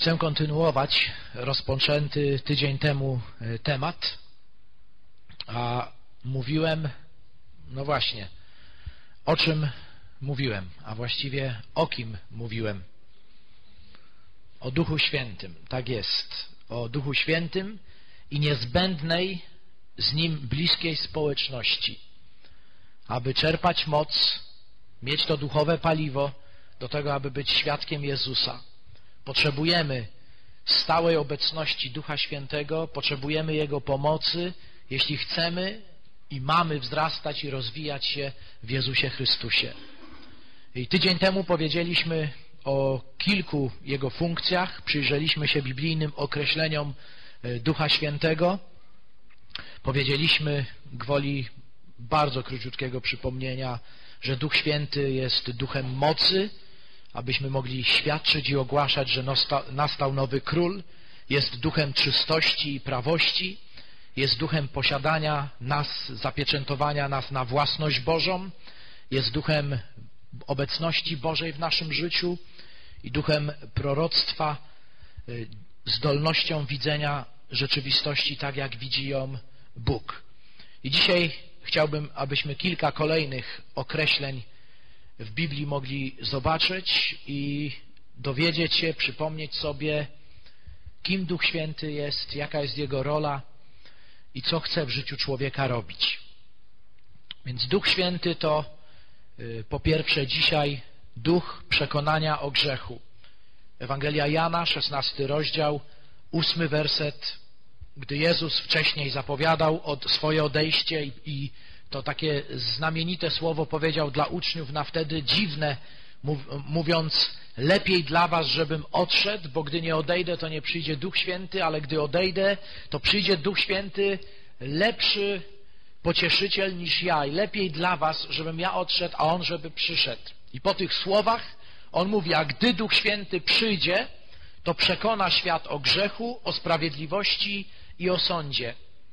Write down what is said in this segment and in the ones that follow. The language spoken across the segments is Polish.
Chcę kontynuować rozpoczęty tydzień temu temat, a mówiłem, no właśnie, o czym mówiłem, a właściwie o kim mówiłem? O Duchu Świętym, tak jest, o Duchu Świętym i niezbędnej z Nim bliskiej społeczności, aby czerpać moc, mieć to duchowe paliwo do tego, aby być świadkiem Jezusa. Potrzebujemy stałej obecności Ducha Świętego, potrzebujemy Jego pomocy, jeśli chcemy i mamy wzrastać i rozwijać się w Jezusie Chrystusie. I tydzień temu powiedzieliśmy o kilku Jego funkcjach, przyjrzeliśmy się biblijnym określeniom Ducha Świętego. Powiedzieliśmy gwoli bardzo króciutkiego przypomnienia, że Duch Święty jest duchem mocy, abyśmy mogli świadczyć i ogłaszać, że nastał nowy król, jest duchem czystości i prawości, jest duchem posiadania nas, zapieczętowania nas na własność Bożą, jest duchem obecności Bożej w naszym życiu i duchem proroctwa, zdolnością widzenia rzeczywistości tak, jak widzi ją Bóg. I dzisiaj chciałbym, abyśmy kilka kolejnych określeń w Biblii mogli zobaczyć i dowiedzieć się, przypomnieć sobie, kim Duch Święty jest, jaka jest Jego rola i co chce w życiu człowieka robić. Więc Duch Święty to po pierwsze dzisiaj duch przekonania o grzechu. Ewangelia Jana, 16 rozdział, 8 werset. Gdy Jezus wcześniej zapowiadał swoje odejście i to takie znamienite słowo powiedział dla uczniów na wtedy dziwne, mówiąc: lepiej dla was, żebym odszedł, bo gdy nie odejdę, to nie przyjdzie Duch Święty, ale gdy odejdę, to przyjdzie Duch Święty, lepszy pocieszyciel niż ja, i lepiej dla was, żebym ja odszedł, a On żeby przyszedł. I po tych słowach On mówi: a gdy Duch Święty przyjdzie, to przekona świat o grzechu, o sprawiedliwości i o sądzie.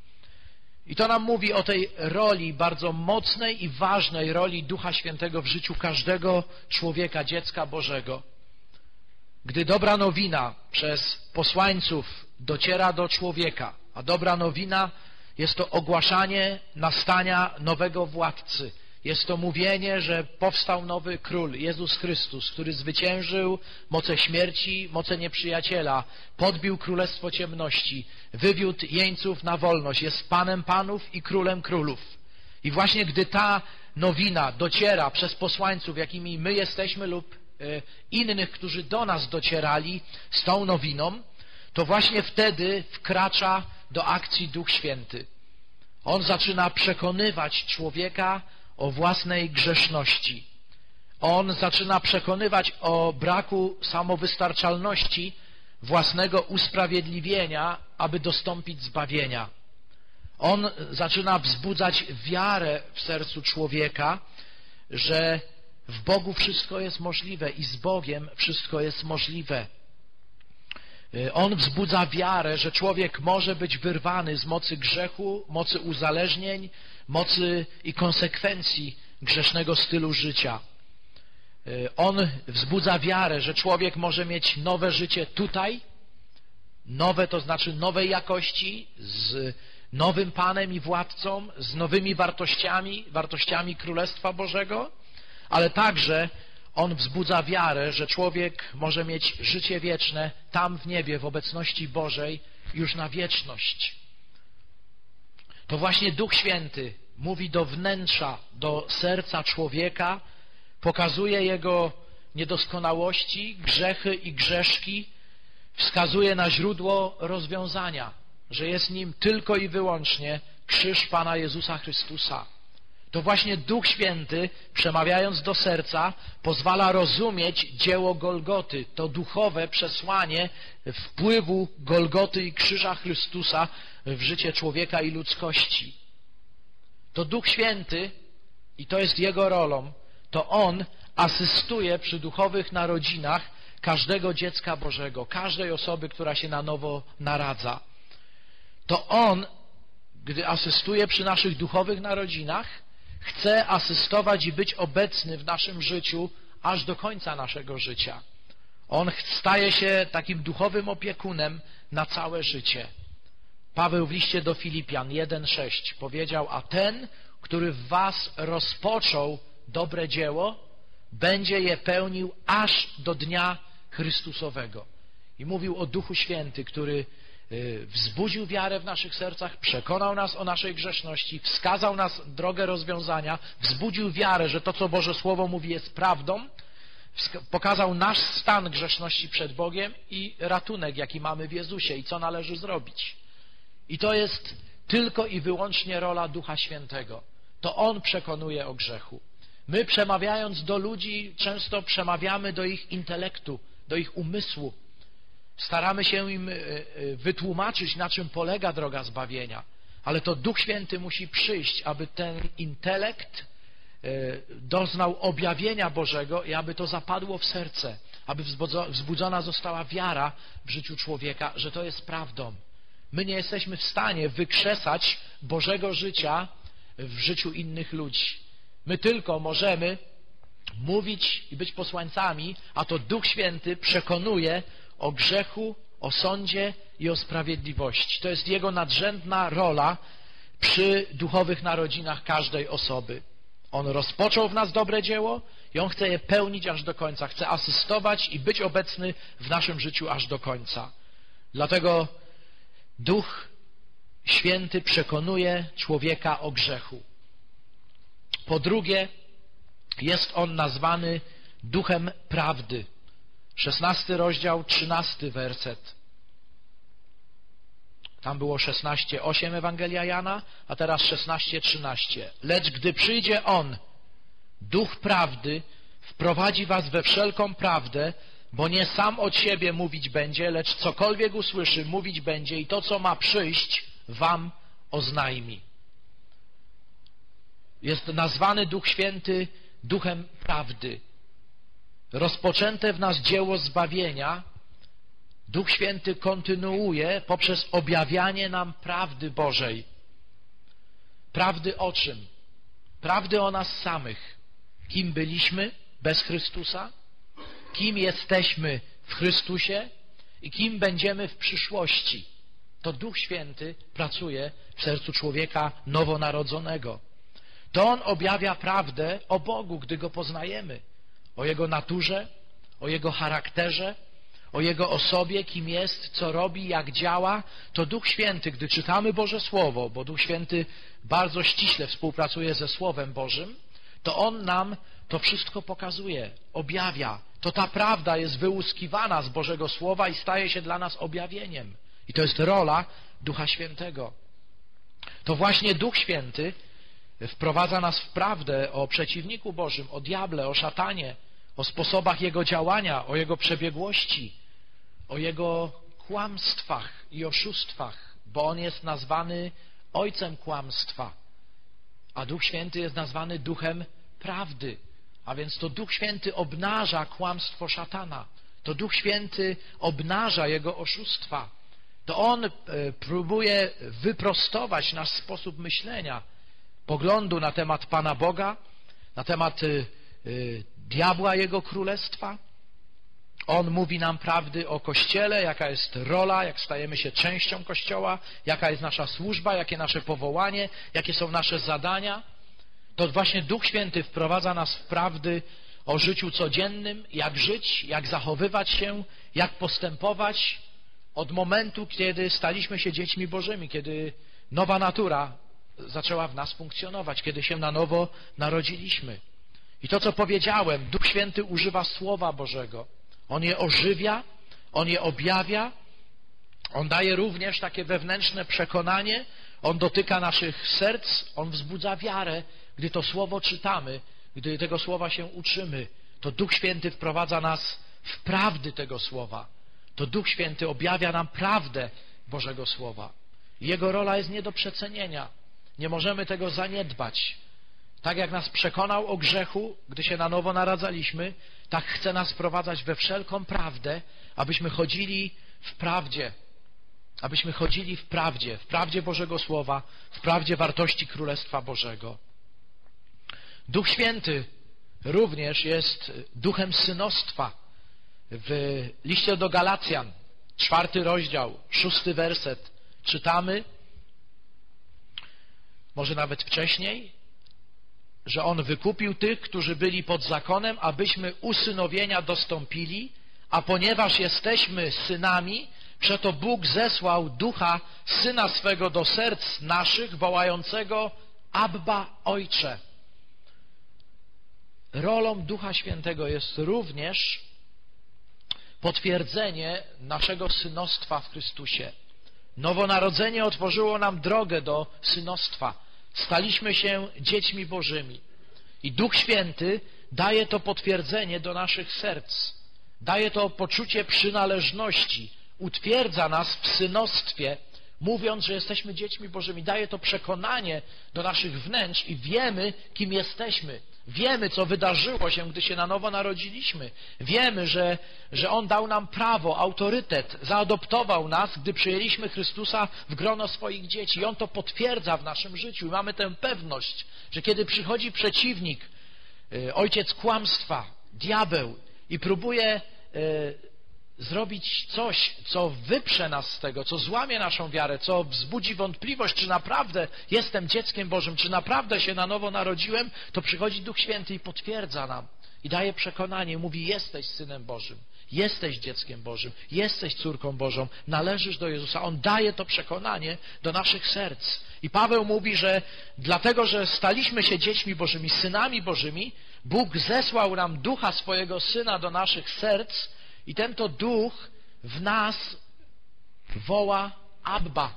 I to nam mówi o tej roli, bardzo mocnej i ważnej roli Ducha Świętego w życiu każdego człowieka, dziecka Bożego. Gdy dobra nowina przez posłańców dociera do człowieka, a dobra nowina jest to ogłaszanie nastania nowego władcy, jest to mówienie, że powstał nowy król, Jezus Chrystus, który zwyciężył moce śmierci, moce nieprzyjaciela, podbił królestwo ciemności, wywiódł jeńców na wolność, jest Panem panów i Królem królów. I właśnie gdy ta nowina dociera przez posłańców, jakimi my jesteśmy, lub innych, którzy do nas docierali z tą nowiną, to właśnie wtedy wkracza do akcji Duch Święty. On zaczyna przekonywać człowieka o własnej grzeszności. On zaczyna przekonywać o braku samowystarczalności własnego usprawiedliwienia, aby dostąpić zbawienia. On zaczyna wzbudzać wiarę w sercu człowieka, że w Bogu wszystko jest możliwe i z Bogiem wszystko jest możliwe. On wzbudza wiarę, że człowiek może być wyrwany z mocy grzechu, mocy uzależnień, mocy i konsekwencji grzesznego stylu życia. On wzbudza wiarę, że człowiek może mieć nowe życie tutaj, nowe to znaczy nowej jakości, z nowym Panem i Władcą, z nowymi wartościami Królestwa Bożego, ale także On wzbudza wiarę, że człowiek może mieć życie wieczne tam w niebie, w obecności Bożej, już na wieczność. To właśnie Duch Święty mówi do wnętrza, do serca człowieka, pokazuje jego niedoskonałości, grzechy i grzeszki, wskazuje na źródło rozwiązania, że jest nim tylko i wyłącznie krzyż Pana Jezusa Chrystusa. To właśnie Duch Święty, przemawiając do serca, pozwala rozumieć dzieło Golgoty, to duchowe przesłanie wpływu Golgoty i krzyża Chrystusa w życie człowieka i ludzkości. To Duch Święty, i to jest Jego rolą, to On asystuje przy duchowych narodzinach każdego dziecka Bożego, każdej osoby, która się na nowo naradza. To On, gdy asystuje przy naszych duchowych narodzinach, chce asystować i być obecny w naszym życiu aż do końca naszego życia. On staje się takim duchowym opiekunem na całe życie. Paweł w liście do Filipian 1:6 powiedział: a ten, który w was rozpoczął dobre dzieło, będzie je pełnił aż do dnia Chrystusowego. I mówił o Duchu Święty, który wzbudził wiarę w naszych sercach, przekonał nas o naszej grzeszności, wskazał nas drogę rozwiązania, wzbudził wiarę, że to, co Boże Słowo mówi, jest prawdą, pokazał nasz stan grzeszności przed Bogiem i ratunek, jaki mamy w Jezusie i co należy zrobić. I to jest tylko i wyłącznie rola Ducha Świętego. To On przekonuje o grzechu. My, przemawiając do ludzi, często przemawiamy do ich intelektu, do ich umysłu. Staramy się im wytłumaczyć, na czym polega droga zbawienia. Ale to Duch Święty musi przyjść, aby ten intelekt doznał objawienia Bożego i aby to zapadło w serce, aby wzbudzona została wiara w życiu człowieka, że to jest prawdą. My nie jesteśmy w stanie wykrzesać Bożego życia w życiu innych ludzi. My tylko możemy mówić i być posłańcami, a to Duch Święty przekonuje o grzechu, o sądzie i o sprawiedliwości. To jest Jego nadrzędna rola przy duchowych narodzinach każdej osoby. On rozpoczął w nas dobre dzieło i On chce je pełnić aż do końca. Chce asystować i być obecny w naszym życiu aż do końca. Dlatego Duch Święty przekonuje człowieka o grzechu. Po drugie, jest On nazwany Duchem Prawdy. 16 rozdział, 13 werset. Tam było 16:8 Ewangelia Jana, a teraz 16:13. Lecz gdy przyjdzie On, Duch Prawdy, wprowadzi was we wszelką prawdę, bo nie sam od siebie mówić będzie, lecz cokolwiek usłyszy, mówić będzie i to, co ma przyjść, wam oznajmi. Jest nazwany Duch Święty Duchem Prawdy. Rozpoczęte w nas dzieło zbawienia Duch Święty kontynuuje poprzez objawianie nam prawdy Bożej. Prawdy o czym? Prawdy o nas samych. Kim byliśmy bez Chrystusa? Kim jesteśmy w Chrystusie? I kim będziemy w przyszłości? To Duch Święty pracuje w sercu człowieka nowonarodzonego. To On objawia prawdę o Bogu, gdy Go poznajemy. O Jego naturze, o Jego charakterze, o Jego osobie, kim jest, co robi, jak działa. To Duch Święty, gdy czytamy Boże Słowo, bo Duch Święty bardzo ściśle współpracuje ze Słowem Bożym, to On nam to wszystko pokazuje, objawia. To ta prawda jest wyłuskiwana z Bożego Słowa i staje się dla nas objawieniem. I to jest rola Ducha Świętego. To właśnie Duch Święty wprowadza nas w prawdę o przeciwniku Bożym, o diable, o szatanie, o sposobach jego działania, o jego przebiegłości, o jego kłamstwach i oszustwach, bo on jest nazwany ojcem kłamstwa, a Duch Święty jest nazwany Duchem Prawdy. A więc to Duch Święty obnaża kłamstwo szatana, to Duch Święty obnaża jego oszustwa. To On próbuje wyprostować nasz sposób myślenia, poglądu na temat Pana Boga, na temat diabła, jego królestwa. On mówi nam prawdy o Kościele, jaka jest rola, jak stajemy się częścią Kościoła, jaka jest nasza służba, jakie nasze powołanie, jakie są nasze zadania. To właśnie Duch Święty wprowadza nas w prawdy o życiu codziennym, jak żyć, jak zachowywać się, jak postępować od momentu, kiedy staliśmy się dziećmi Bożymi, kiedy nowa natura zaczęła w nas funkcjonować, kiedy się na nowo narodziliśmy. I to, co powiedziałem, Duch Święty używa Słowa Bożego. On je ożywia, On je objawia, On daje również takie wewnętrzne przekonanie, On dotyka naszych serc, On wzbudza wiarę, gdy to Słowo czytamy, gdy tego Słowa się uczymy. To Duch Święty wprowadza nas w prawdy tego Słowa. To Duch Święty objawia nam prawdę Bożego Słowa. Jego rola jest nie do przecenienia. Nie możemy tego zaniedbać. Tak jak nas przekonał o grzechu, gdy się na nowo naradzaliśmy, tak chce nas wprowadzać we wszelką prawdę, abyśmy chodzili w prawdzie. Abyśmy chodzili w prawdzie Bożego Słowa, w prawdzie wartości Królestwa Bożego. Duch Święty również jest duchem synostwa. W liście do Galacjan, 4 rozdział, 6 werset czytamy, może nawet wcześniej, że On wykupił tych, którzy byli pod zakonem, abyśmy usynowienia dostąpili, a ponieważ jesteśmy synami, przeto Bóg zesłał Ducha Syna swego do serc naszych, wołającego Abba, Ojcze. Rolą Ducha Świętego jest również potwierdzenie naszego synostwa w Chrystusie. Nowonarodzenie otworzyło nam drogę do synostwa. Staliśmy się dziećmi Bożymi. I Duch Święty daje to potwierdzenie do naszych serc. Daje to poczucie przynależności. Utwierdza nas w synostwie, mówiąc, że jesteśmy dziećmi Bożymi. Daje to przekonanie do naszych wnętrz i wiemy, kim jesteśmy. Wiemy, co wydarzyło się, gdy się na nowo narodziliśmy. Wiemy, że On dał nam prawo, autorytet, zaadoptował nas, gdy przyjęliśmy Chrystusa w grono swoich dzieci. I On to potwierdza w naszym życiu. I mamy tę pewność, że kiedy przychodzi przeciwnik, ojciec kłamstwa, diabeł i próbuje zrobić coś, co wyprze nas z tego, co złamie naszą wiarę, co wzbudzi wątpliwość, czy naprawdę jestem dzieckiem Bożym, czy naprawdę się na nowo narodziłem, to przychodzi Duch Święty i potwierdza nam i daje przekonanie, mówi: jesteś Synem Bożym, jesteś dzieckiem Bożym, jesteś córką Bożą, należysz do Jezusa. On daje to przekonanie do naszych serc. I Paweł mówi, że dlatego, że staliśmy się dziećmi Bożymi, synami Bożymi, Bóg zesłał nam Ducha swojego Syna do naszych serc, i ten to Duch w nas woła Abba.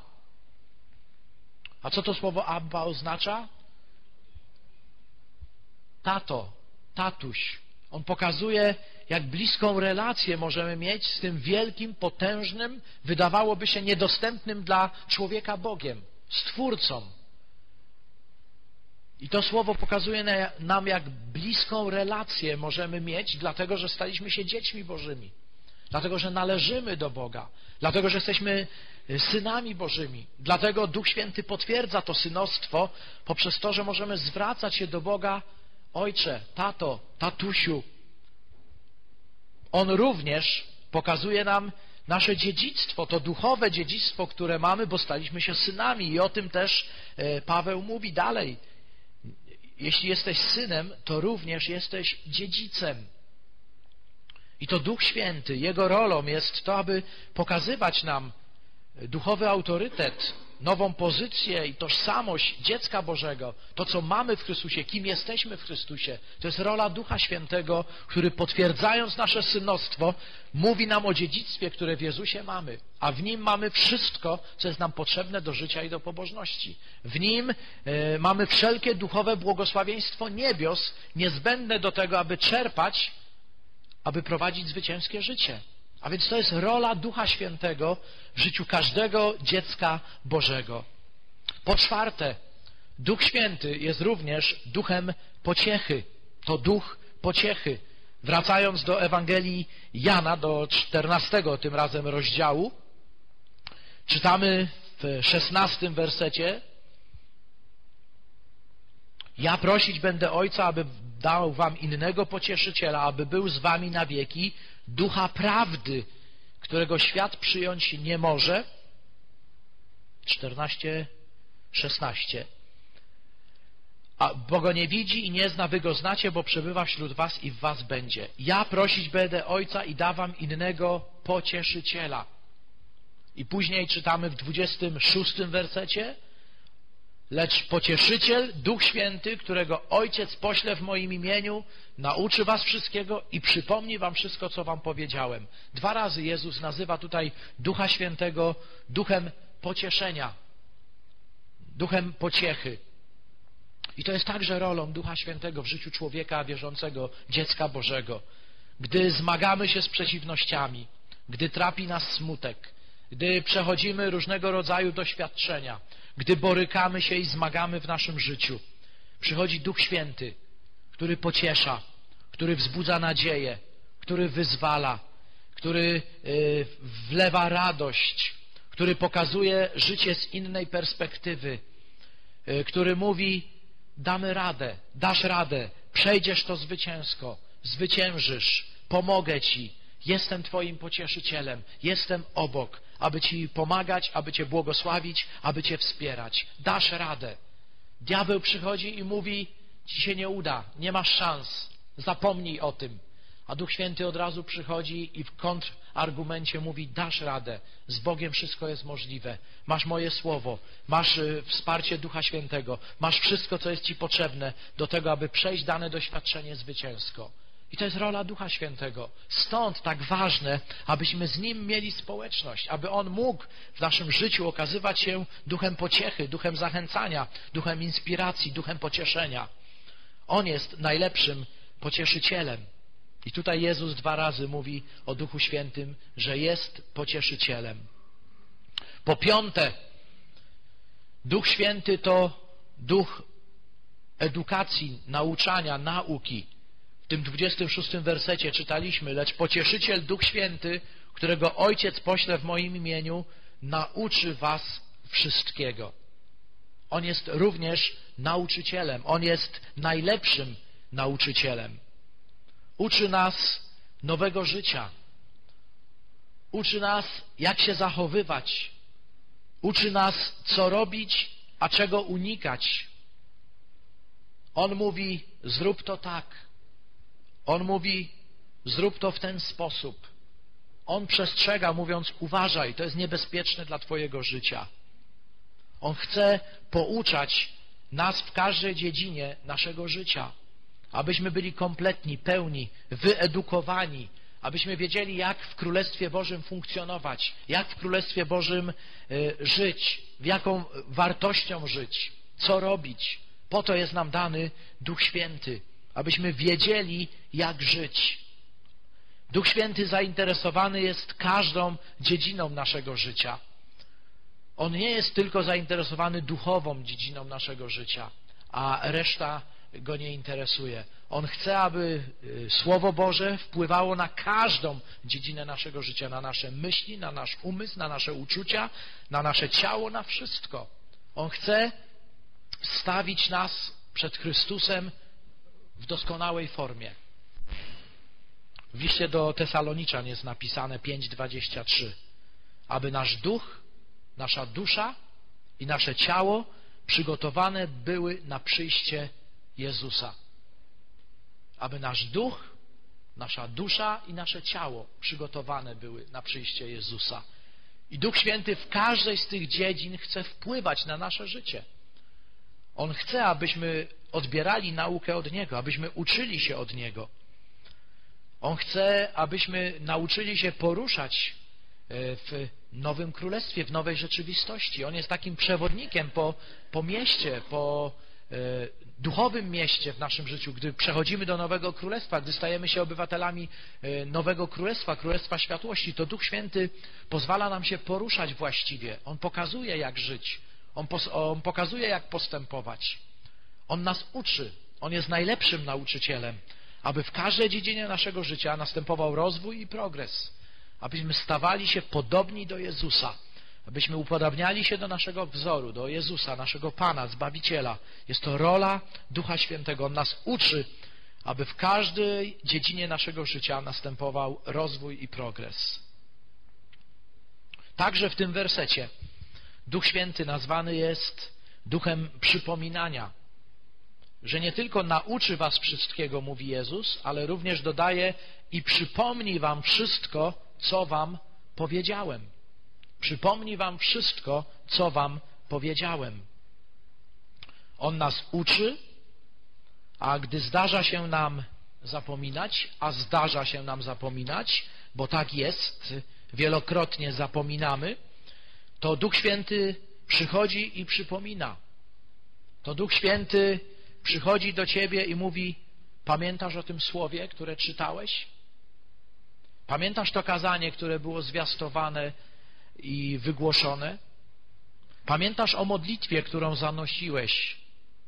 A co to słowo Abba oznacza? Tato, tatuś. On pokazuje, jak bliską relację możemy mieć z tym wielkim, potężnym, wydawałoby się niedostępnym dla człowieka Bogiem, Stwórcą. I to słowo pokazuje nam, jak bliską relację możemy mieć, dlatego że staliśmy się dziećmi Bożymi, dlatego że należymy do Boga, dlatego że jesteśmy synami Bożymi. Dlatego Duch Święty potwierdza to synostwo poprzez to, że możemy zwracać się do Boga: Ojcze, tato, tatusiu. On również pokazuje nam nasze dziedzictwo, to duchowe dziedzictwo, które mamy, bo staliśmy się synami. I o tym też Paweł mówi dalej. Jeśli jesteś synem, to również jesteś dziedzicem. I to Duch Święty, Jego rolą jest to, aby pokazywać nam duchowy autorytet, nową pozycję i tożsamość dziecka Bożego, to, co mamy w Chrystusie, kim jesteśmy w Chrystusie. To jest rola Ducha Świętego, który, potwierdzając nasze synostwo, mówi nam o dziedzictwie, które w Jezusie mamy, a w Nim mamy wszystko, co jest nam potrzebne do życia i do pobożności. W Nim mamy wszelkie duchowe błogosławieństwo niebios, niezbędne do tego, aby czerpać, aby prowadzić zwycięskie życie. A więc to jest rola Ducha Świętego w życiu każdego dziecka Bożego. Po czwarte, Duch Święty jest również duchem pociechy. To duch pociechy. Wracając do Ewangelii Jana, do 14 tym razem rozdziału, czytamy w 16 wersecie: ja prosić będę Ojca, aby dał wam innego pocieszyciela, aby był z wami na wieki, Ducha Prawdy, którego świat przyjąć nie może. 14:16. Bo go nie widzi i nie zna, wy go znacie, bo przebywa wśród was i w was będzie. Ja prosić będę Ojca i da wam innego pocieszyciela. I później czytamy w 26 wersecie: lecz pocieszyciel, Duch Święty, którego Ojciec pośle w moim imieniu, nauczy was wszystkiego i przypomni wam wszystko, co wam powiedziałem. 2 razy Jezus nazywa tutaj Ducha Świętego duchem pocieszenia, duchem pociechy. I to jest także rolą Ducha Świętego w życiu człowieka wierzącego, dziecka Bożego. Gdy zmagamy się z przeciwnościami, gdy trapi nas smutek, gdy przechodzimy różnego rodzaju doświadczenia, gdy borykamy się i zmagamy w naszym życiu, przychodzi Duch Święty, który pociesza, który wzbudza nadzieję, który wyzwala, który wlewa radość, który pokazuje życie z innej perspektywy, który mówi: damy radę, dasz radę, przejdziesz to zwycięsko, zwyciężysz, pomogę ci, jestem Twoim pocieszycielem, jestem obok, aby Ci pomagać, aby Cię błogosławić, aby Cię wspierać. Dasz radę. Diabeł przychodzi i mówi, Ci się nie uda, nie masz szans, zapomnij o tym. A Duch Święty od razu przychodzi i w kontrargumencie mówi, dasz radę, z Bogiem wszystko jest możliwe. Masz moje słowo, masz wsparcie Ducha Świętego, masz wszystko, co jest Ci potrzebne do tego, aby przejść dane doświadczenie zwycięsko. I to jest rola Ducha Świętego. Stąd tak ważne, abyśmy z Nim mieli społeczność, aby On mógł w naszym życiu okazywać się duchem pociechy, duchem zachęcania, duchem inspiracji, duchem pocieszenia. On jest najlepszym pocieszycielem. I tutaj Jezus 2 razy mówi o Duchu Świętym, że jest pocieszycielem. Po piąte, Duch Święty to duch edukacji, nauczania, nauki. W tym 26 wersecie czytaliśmy, lecz pocieszyciel Duch Święty, którego Ojciec pośle w moim imieniu, nauczy was wszystkiego. On jest również nauczycielem. On jest najlepszym nauczycielem. Uczy nas nowego życia. Uczy nas, jak się zachowywać. Uczy nas, co robić, a czego unikać. On mówi, zrób to tak. On mówi, zrób to w ten sposób. On przestrzega, mówiąc, uważaj, to jest niebezpieczne dla Twojego życia. On chce pouczać nas w każdej dziedzinie naszego życia, abyśmy byli kompletni, pełni, wyedukowani, abyśmy wiedzieli, jak w Królestwie Bożym funkcjonować, jak w Królestwie Bożym żyć, w jaką wartością żyć, co robić. Po to jest nam dany Duch Święty, abyśmy wiedzieli, jak żyć. Duch Święty zainteresowany jest każdą dziedziną naszego życia. On nie jest tylko zainteresowany duchową dziedziną naszego życia, a reszta go nie interesuje. On chce, aby Słowo Boże wpływało na każdą dziedzinę naszego życia, na nasze myśli, na nasz umysł, na nasze uczucia, na nasze ciało, na wszystko. On chce stawić nas przed Chrystusem w doskonałej formie. W liście do Tesaloniczan jest napisane 5:23, aby nasz duch, nasza dusza i nasze ciało przygotowane były na przyjście Jezusa. Aby nasz duch, nasza dusza i nasze ciało przygotowane były na przyjście Jezusa. I Duch Święty w każdej z tych dziedzin chce wpływać na nasze życie. On chce, abyśmy odbierali naukę od Niego, abyśmy uczyli się od Niego. On chce, abyśmy nauczyli się poruszać w nowym królestwie, w nowej rzeczywistości. On jest takim przewodnikiem po mieście, po duchowym mieście w naszym życiu. Gdy przechodzimy do nowego królestwa, gdy stajemy się obywatelami nowego królestwa, królestwa światłości, to Duch Święty pozwala nam się poruszać właściwie. On pokazuje, jak żyć. On pokazuje, jak postępować. On nas uczy. On jest najlepszym nauczycielem, aby w każdej dziedzinie naszego życia następował rozwój i progres, abyśmy stawali się podobni do Jezusa, abyśmy upodabniali się do naszego wzoru, do Jezusa, naszego Pana, Zbawiciela. Jest to rola Ducha Świętego. On nas uczy, aby w każdej dziedzinie naszego życia następował rozwój i progres. Także w tym wersecie Duch Święty nazwany jest duchem przypominania, że nie tylko nauczy was wszystkiego, mówi Jezus, ale również dodaje i przypomni wam wszystko, co wam powiedziałem. Przypomni wam wszystko, co wam powiedziałem. On nas uczy, a gdy zdarza się nam zapominać, a zdarza się nam zapominać, bo tak jest, wielokrotnie zapominamy, to Duch Święty przychodzi i przypomina. To Duch Święty przychodzi do ciebie i mówi, pamiętasz o tym słowie, które czytałeś? Pamiętasz to kazanie, które było zwiastowane i wygłoszone? Pamiętasz o modlitwie, którą zanosiłeś?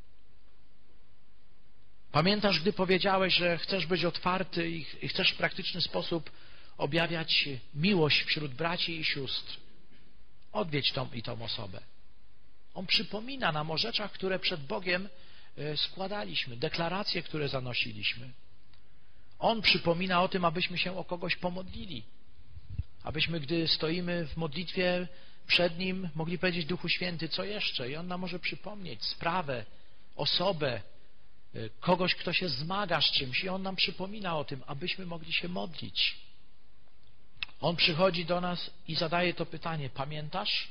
Pamiętasz, gdy powiedziałeś, że chcesz być otwarty i chcesz w praktyczny sposób objawiać miłość wśród braci i sióstr? Odwiedź tą i tą osobę. On przypomina nam o rzeczach, które przed Bogiem składaliśmy, deklaracje, które zanosiliśmy. On przypomina o tym, abyśmy się o kogoś pomodlili. Abyśmy, gdy stoimy w modlitwie przed Nim, mogli powiedzieć: Duchu Święty, co jeszcze? I On nam może przypomnieć sprawę, osobę, kogoś, kto się zmaga z czymś, i On nam przypomina o tym, abyśmy mogli się modlić. On przychodzi do nas i zadaje to pytanie: pamiętasz?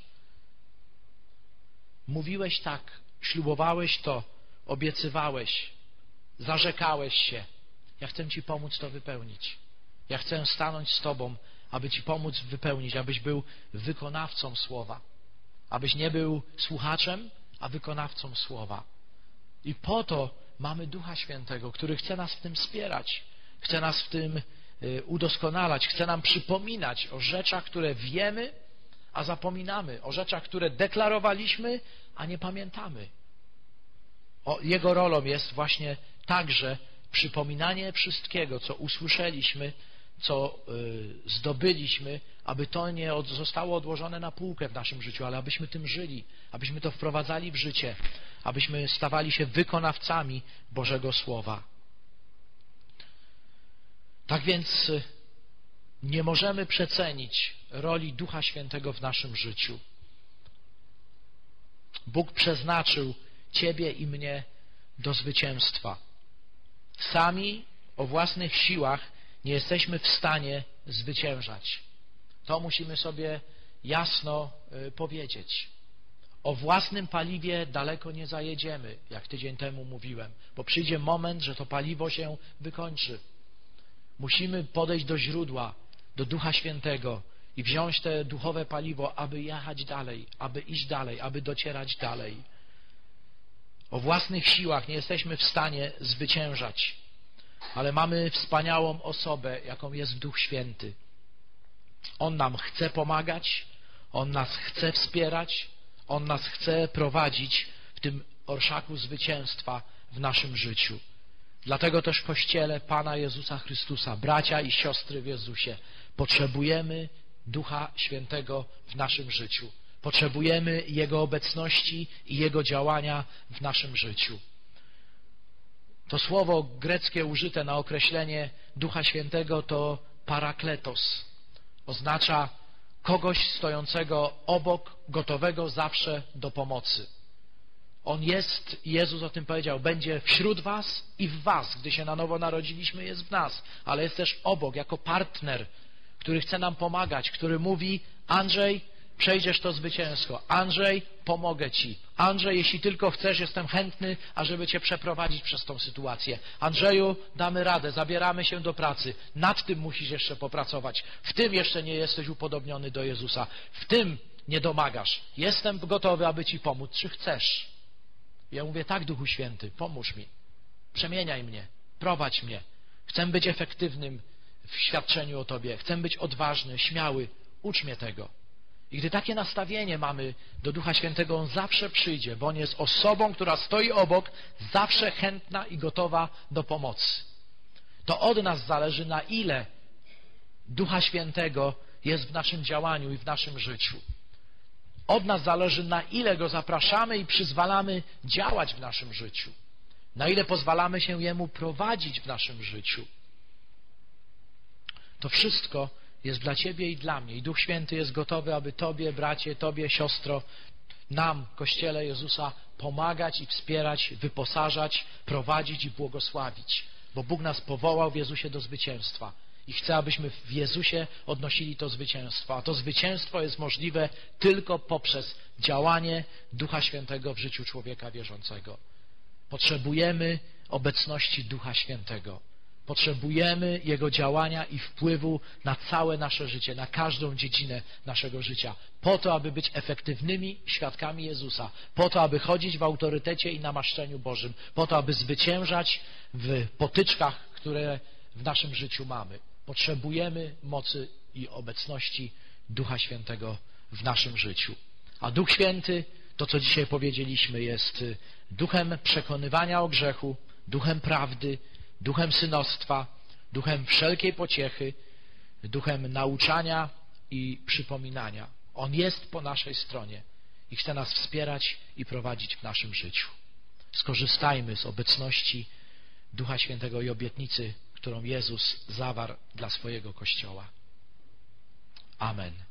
Mówiłeś tak, ślubowałeś to, obiecywałeś, zarzekałeś się. Ja chcę Ci pomóc to wypełnić. Ja chcę stanąć z Tobą, aby Ci pomóc wypełnić, abyś był wykonawcą Słowa. Abyś nie był słuchaczem, a wykonawcą Słowa. I po to mamy Ducha Świętego, który chce nas w tym wspierać, chce nas w tym udoskonalać, chce nam przypominać o rzeczach, które wiemy, a zapominamy, o rzeczach, które deklarowaliśmy, a nie pamiętamy. Jego rolą jest właśnie także przypominanie wszystkiego, co usłyszeliśmy, co zdobyliśmy, aby to nie zostało odłożone na półkę w naszym życiu, ale abyśmy tym żyli, abyśmy to wprowadzali w życie, abyśmy stawali się wykonawcami Bożego Słowa. Tak więc nie możemy przecenić roli Ducha Świętego w naszym życiu. Bóg przeznaczył Ciebie i mnie do zwycięstwa. Sami o własnych siłach nie jesteśmy w stanie zwyciężać. To musimy sobie jasno powiedzieć. O własnym paliwie daleko nie zajedziemy, jak tydzień temu mówiłem, bo przyjdzie moment, że to paliwo się wykończy. Musimy podejść do źródła, do Ducha Świętego i wziąć te duchowe paliwo, aby jechać dalej, aby iść dalej, aby docierać dalej. O własnych siłach nie jesteśmy w stanie zwyciężać, ale mamy wspaniałą osobę, jaką jest Duch Święty. On nam chce pomagać, On nas chce wspierać, On nas chce prowadzić w tym orszaku zwycięstwa w naszym życiu. Dlatego też w Kościele Pana Jezusa Chrystusa, bracia i siostry w Jezusie, potrzebujemy Ducha Świętego w naszym życiu. Potrzebujemy Jego obecności i Jego działania w naszym życiu. To słowo greckie użyte na określenie Ducha Świętego to parakletos. Oznacza kogoś stojącego obok, gotowego zawsze do pomocy. On jest, Jezus o tym powiedział, będzie wśród was i w was. Gdy się na nowo narodziliśmy, jest w nas, ale jest też obok, jako partner, który chce nam pomagać, który mówi: Andrzej, przejdziesz to zwycięsko. Andrzej, pomogę Ci. Andrzej, jeśli tylko chcesz, jestem chętny, ażeby Cię przeprowadzić przez tą sytuację. Andrzeju, damy radę, zabieramy się do pracy. Nad tym musisz jeszcze popracować. W tym jeszcze nie jesteś upodobniony do Jezusa. W tym nie domagasz. Jestem gotowy, aby Ci pomóc. Czy chcesz? Ja mówię: tak, Duchu Święty, pomóż mi. Przemieniaj mnie. Prowadź mnie. Chcę być efektywnym w świadczeniu o Tobie. Chcę być odważny, śmiały. Ucz mnie tego. I gdy takie nastawienie mamy do Ducha Świętego, On zawsze przyjdzie, bo On jest osobą, która stoi obok, zawsze chętna i gotowa do pomocy. To od nas zależy, na ile Ducha Świętego jest w naszym działaniu i w naszym życiu. Od nas zależy, na ile Go zapraszamy i przyzwalamy działać w naszym życiu. Na ile pozwalamy się Jemu prowadzić w naszym życiu. To wszystko jest dla Ciebie i dla mnie. I Duch Święty jest gotowy, aby Tobie, bracie, Tobie, siostro, nam, Kościele Jezusa, pomagać i wspierać, wyposażać, prowadzić i błogosławić. Bo Bóg nas powołał w Jezusie do zwycięstwa. I chce, abyśmy w Jezusie odnosili to zwycięstwo. A to zwycięstwo jest możliwe tylko poprzez działanie Ducha Świętego w życiu człowieka wierzącego. Potrzebujemy obecności Ducha Świętego. Potrzebujemy Jego działania i wpływu na całe nasze życie, na każdą dziedzinę naszego życia. Po to, aby być efektywnymi świadkami Jezusa. Po to, aby chodzić w autorytecie i namaszczeniu Bożym. Po to, aby zwyciężać w potyczkach, które w naszym życiu mamy. Potrzebujemy mocy i obecności Ducha Świętego w naszym życiu. A Duch Święty, to co dzisiaj powiedzieliśmy, jest duchem przekonywania o grzechu, duchem prawdy, duchem synostwa, duchem wszelkiej pociechy, duchem nauczania i przypominania. On jest po naszej stronie i chce nas wspierać i prowadzić w naszym życiu. Skorzystajmy z obecności Ducha Świętego i obietnicy, którą Jezus zawarł dla swojego Kościoła. Amen.